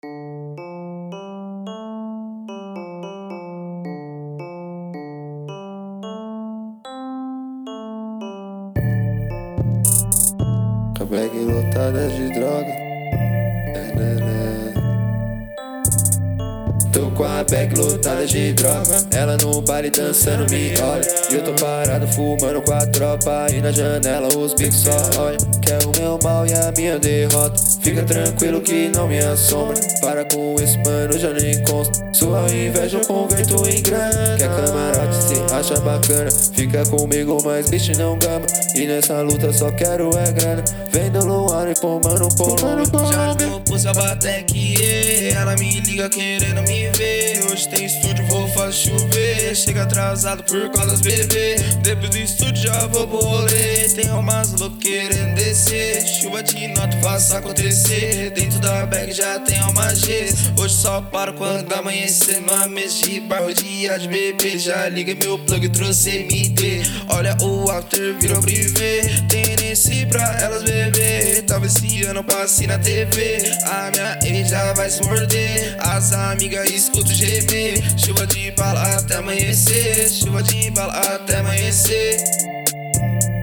Com a bag lotada de droga. Tô com a bag lotada de droga. Ela no baile dançando me olha. E eu tô parado fumando com a tropa. E na janela os bicos só olham. Quer o meu mal e a minha derrota. Fica tranquilo que não me assombra. Para com esse mano, já nem consta. Sua inveja eu converto em grana. Quer camarote, se acha bacana. Fica comigo, mas bicho não gama. E nessa luta só quero é grana. Vem do luar e pô, mano, pô, mano. Já não pus a bateque, ela me liga querendo me ver. Hoje tem estúdio, vou fazer chover. Chega atrasado por causa das bebê. Depois do estúdio já vou pro rolê. Tem umas loucas querendo descer. Chuva de nota, faça acontecer. Dentro da bag já tem uma G. Hoje só paro quando amanhecer. Numa mesa de bar, dia de bebê. Já liga meu plug, trouxe MD. Olha o after, virou privê. Tem nesse pra elas beber. Talvez esse ano passe na TV. A minha ex já vai se morder. As amigas escutam gemer. Chuva de bala até amanhecer. Chuva de bala até amanhecer.